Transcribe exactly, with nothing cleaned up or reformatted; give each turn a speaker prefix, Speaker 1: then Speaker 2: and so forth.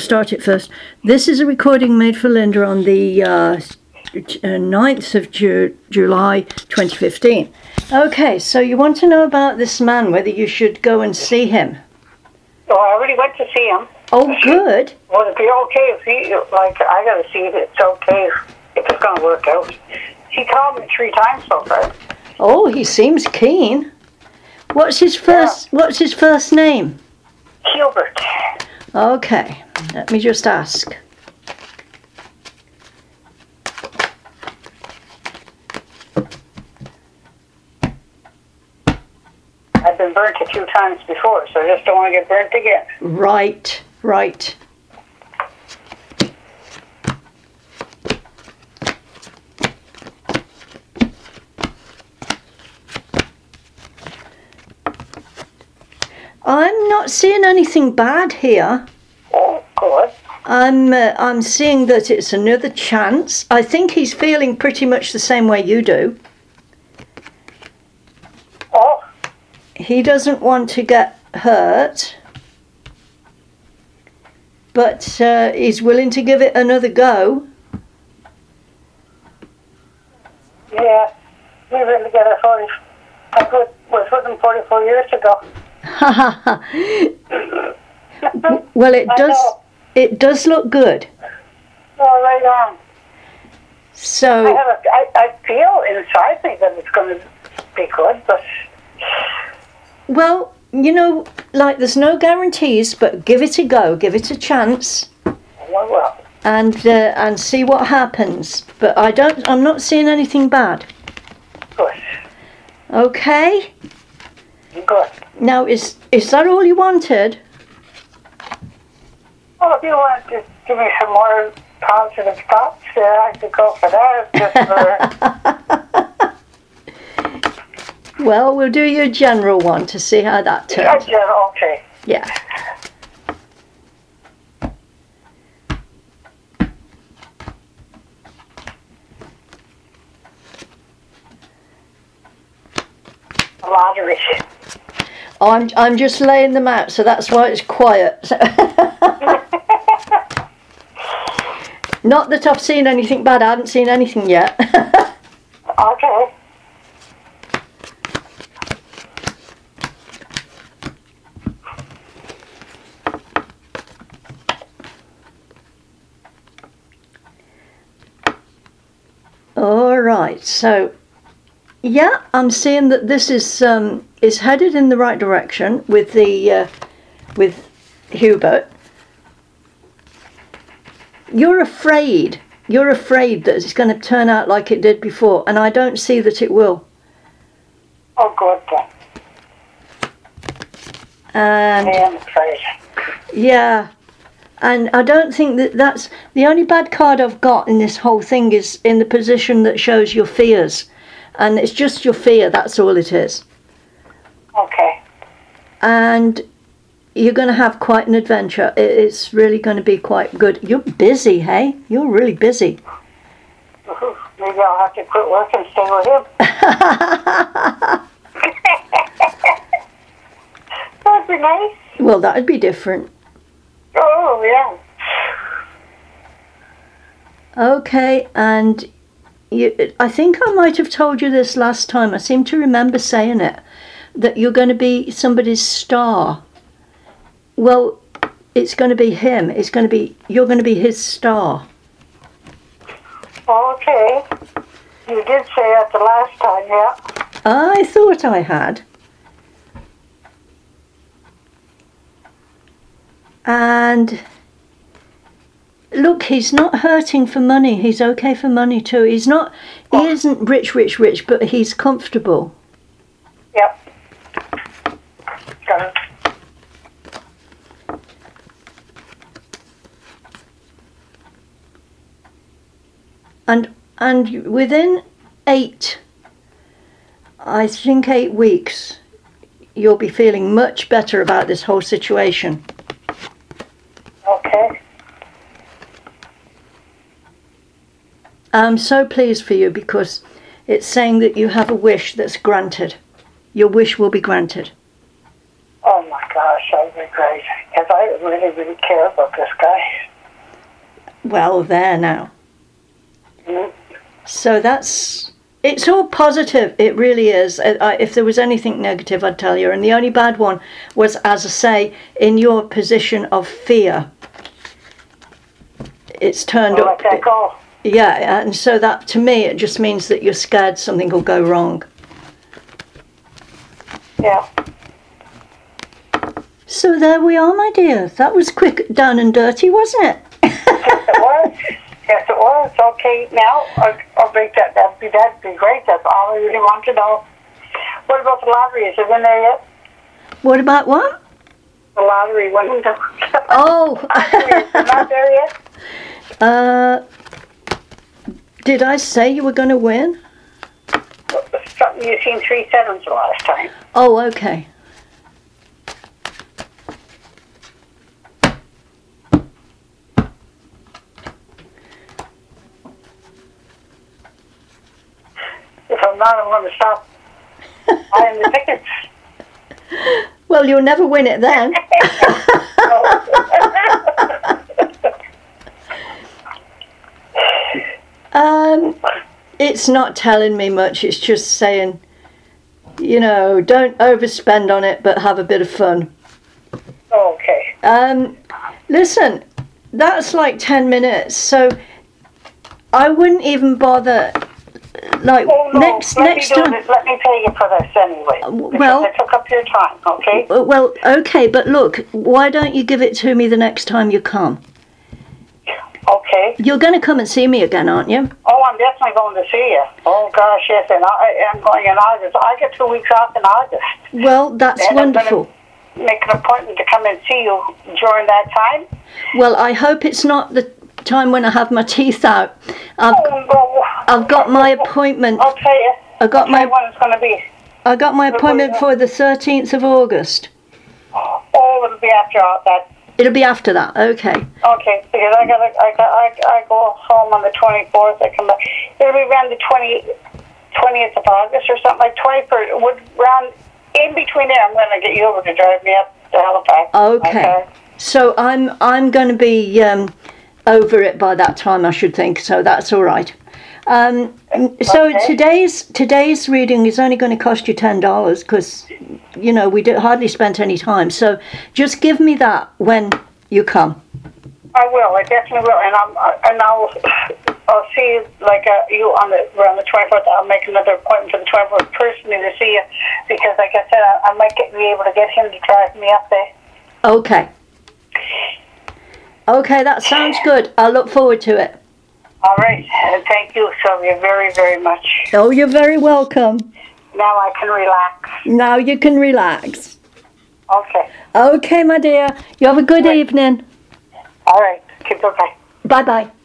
Speaker 1: start it first. This is a recording made for Linda on the uh, ninth of Ju- July twenty fifteen. Okay, so you want to know about this man, whether you should go and see him.
Speaker 2: Oh, I already went to see him.
Speaker 1: Oh, good.
Speaker 2: Would it be okay if he, like, I got to see if it's okay if it's going to work out. He called me three times so far.
Speaker 1: Oh, he seems keen. What's his first, yeah. What's his first name?
Speaker 2: Hubert.
Speaker 1: Okay, let me just ask.
Speaker 2: I've been burnt a few times before, so I just don't want to get burnt again.
Speaker 1: Right, right. I'm not seeing anything bad here.
Speaker 2: Oh, good.
Speaker 1: I'm uh, I'm seeing that it's another chance. I think he's feeling pretty much the same way you do.
Speaker 2: Oh.
Speaker 1: He doesn't want to get hurt, but uh, he's willing to give it another go.
Speaker 2: Yeah, we were together forty. I put, was with him forty-four years ago.
Speaker 1: Well, it does. It does look good.
Speaker 2: Oh, right on.
Speaker 1: So
Speaker 2: I, have a, I, I feel inside me that it's going to be good, but
Speaker 1: well, you know, like there's no guarantees, but give it a go, give it a chance,
Speaker 2: well, well.
Speaker 1: and uh, and see what happens. But I don't. I'm not seeing anything bad.
Speaker 2: Good.
Speaker 1: Okay.
Speaker 2: Good.
Speaker 1: Now, is is that all you wanted?
Speaker 2: Well, if you want to give me some more positive thoughts, uh, I could go for that. Just for
Speaker 1: well, we'll do your general one to see how that turns.
Speaker 2: Yeah, okay.
Speaker 1: Yeah.
Speaker 2: Lottery.
Speaker 1: I'm I'm just laying them out, so that's why it's quiet. Not that I've seen anything bad. I haven't seen anything yet.
Speaker 2: Okay.
Speaker 1: All right. So, yeah, I'm seeing that this is um, is headed in the right direction with the uh, with Hubert. You're afraid. You're afraid that it's going to turn out like it did before, and I don't see that it will.
Speaker 2: Oh, good then.
Speaker 1: And
Speaker 2: I am afraid.
Speaker 1: yeah, and I don't think that that's the only bad card I've got in this whole thing is in the position that shows your fears, and it's just your fear. That's all it is.
Speaker 2: Okay.
Speaker 1: And you're going to have quite an adventure. It's really going to be quite good. You're busy, hey? You're really busy.
Speaker 2: Maybe I'll have to quit work and stay with him. That'd be nice.
Speaker 1: Well, that'd be different.
Speaker 2: Oh, yeah.
Speaker 1: Okay, and you, I think I might have told you this last time. I seem to remember saying it, that you're going to be somebody's star. Well, it's going to be him. It's going to be, you're going to be his star.
Speaker 2: Okay. You did say that the last time, yeah.
Speaker 1: I thought I had. And look, he's not hurting for money. He's okay for money too. He's not, he isn't rich, rich, rich, but he's comfortable.
Speaker 2: Yep. Got it.
Speaker 1: And and within eight, I think eight weeks, you'll be feeling much better about this whole situation.
Speaker 2: Okay.
Speaker 1: I'm so pleased for you because it's saying that you have a wish that's granted. Your wish will be granted.
Speaker 2: Oh my gosh, that would be great. Because I really, really care about this guy.
Speaker 1: Well, there now.
Speaker 2: Mm-hmm.
Speaker 1: So that's, it's all positive, it really is. I, I, if there was anything negative, I'd tell you. And the only bad one was, as I say, in your position of fear. It's turned
Speaker 2: I'll
Speaker 1: up.
Speaker 2: let that go.
Speaker 1: Yeah, and so that, to me, it just means that you're scared something will go wrong.
Speaker 2: Yeah.
Speaker 1: So there we are, my dear. That was quick, down and dirty, wasn't it?
Speaker 2: Yes, it was. Yes, it was. Okay, now I'll, I'll break that. That'd be, that'd be great. That's all I really want to know. What about the lottery? Is it in there yet?
Speaker 1: What about what?
Speaker 2: The lottery. When the
Speaker 1: Oh.
Speaker 2: lottery is not there yet?
Speaker 1: Uh, did I say you were going to win?
Speaker 2: Something you seen three sevens the last time.
Speaker 1: Oh, okay.
Speaker 2: If I'm not, I'm going to stop buying the tickets.
Speaker 1: Well, you'll never win it then. um, it's not telling me much. It's just saying, you know, don't overspend on it, but have a bit of fun.
Speaker 2: Okay.
Speaker 1: Um, listen, that's like ten minutes, so I wouldn't even bother. Like
Speaker 2: Oh, no.
Speaker 1: next
Speaker 2: let
Speaker 1: next
Speaker 2: me do
Speaker 1: time.
Speaker 2: this. Let me pay you for this anyway. Because
Speaker 1: well-
Speaker 2: I took up your time, okay?
Speaker 1: Well, okay, but look, why don't you give it to me the next time you come?
Speaker 2: Okay.
Speaker 1: You're going to come and see me again, aren't you?
Speaker 2: Oh, I'm definitely going to see you. Oh, gosh, yes, and I, I'm going in August. I get two weeks off in August.
Speaker 1: Well, that's
Speaker 2: And
Speaker 1: wonderful.
Speaker 2: I'm going to make an appointment to come and see you during that time.
Speaker 1: Well, I hope it's not the time when I have my teeth out. I've,
Speaker 2: Oh, no.
Speaker 1: I've got my appointment.
Speaker 2: I'll tell you.
Speaker 1: I got
Speaker 2: I'll tell you
Speaker 1: my
Speaker 2: when it's going to be.
Speaker 1: I got my appointment for the thirteenth of August.
Speaker 2: Oh, it'll be after all that.
Speaker 1: It'll be after that. Okay.
Speaker 2: Okay, because I got I got I, I go home on the twenty-fourth. I come back. It'll be around the twentieth of August or something like twenty-first. Would round in between there. I'm going to get you over to drive me up to Halifax.
Speaker 1: Okay. So I'm I'm going to be um, over it by that time, I should think. So that's all right. Um, so
Speaker 2: Okay.
Speaker 1: today's today's reading is only going to cost you ten dollars because, you know, we did, hardly spent any time. So just give me that when you come.
Speaker 2: I will. I definitely will, and I'm uh, and I'll I'll see you like uh, you on the around the twenty-fourth. I'll make another appointment for the twenty-fourth personally to see you because, like I said, I, I might get, be able to get him to drive me up there.
Speaker 1: Okay. Okay, that sounds good. I look forward to it.
Speaker 2: All right, and thank you, Sylvia, very very much.
Speaker 1: Oh, you're very welcome.
Speaker 2: Now I can relax.
Speaker 1: Now you can relax.
Speaker 2: Okay.
Speaker 1: Okay, my dear. You have a good
Speaker 2: Right.
Speaker 1: evening.
Speaker 2: All right. Okay, bye-bye.
Speaker 1: Bye-bye.